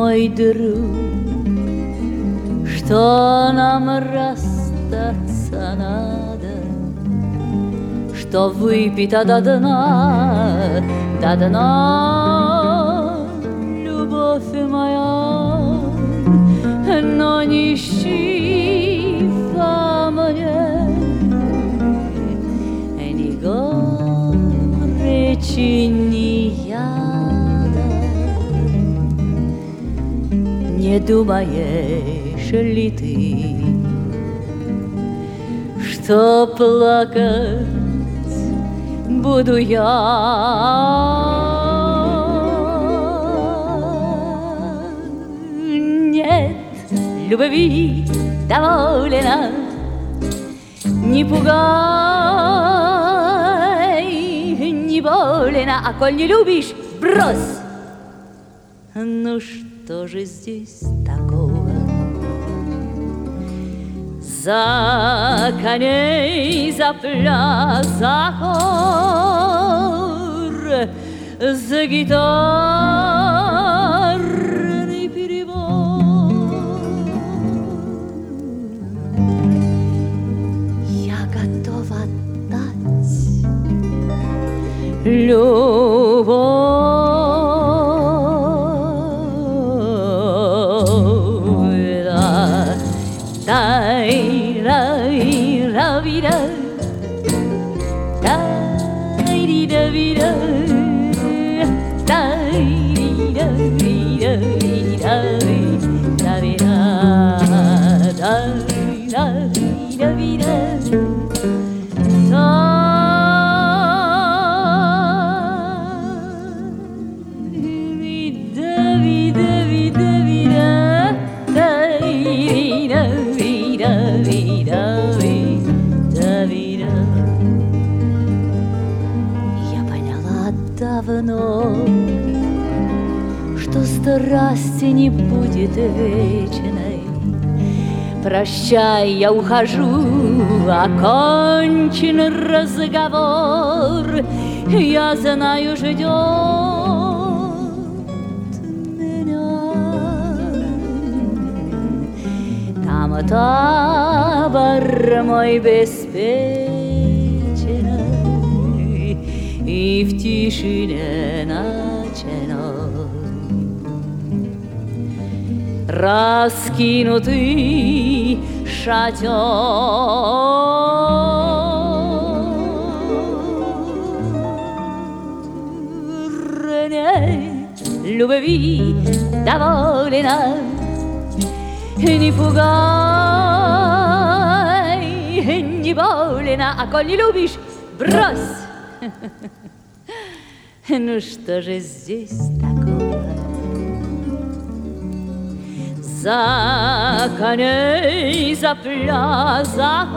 мой друг, что нам расстаться надо, что выпито до дна, любовь моя, но не ищи во мне ни горечи, ни яда. Не думаешь ли ты, что плакать буду я? Нет, любви довольно, не пугай, не больно, а коль не любишь, брось. Ну что же здесь такого? За коней, за пляс, за хор, за гитарный перебор. Я готова отдать любовь. Дай-ра-ра-ви-ра, дай-ри-да-ви-ра, дай-ри-да-ви-ра-ви-ра-ви-да-ви-ра, дай-ра-ви-ра-ви-ра. Я поняла давно, что страсти не будет вечной. Прощай, я ухожу, окончен разговор. Я знаю, ждет меня там табор мой беспечный и в тишине ночной раскинутый шатер. Нет, любви довольно, не пугай, не больно, а коль не любишь, брось. Ну что же здесь такого? За коней, за пляс, за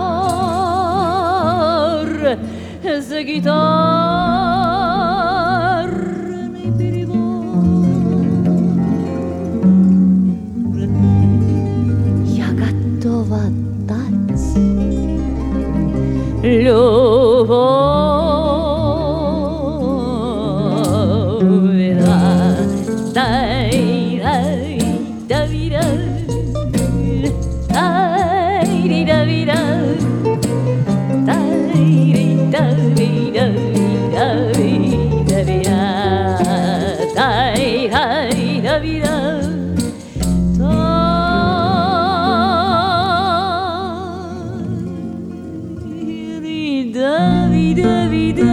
хор, за гитарный перебор. Я готова отдать любовь. Дай-дай-да-ви-да, дай-ди-да-ви-да, дай-ди-да-ви-да-ви-да-ви-да-ви-да, дай-дай-да-ви-да. Da, vida, vida.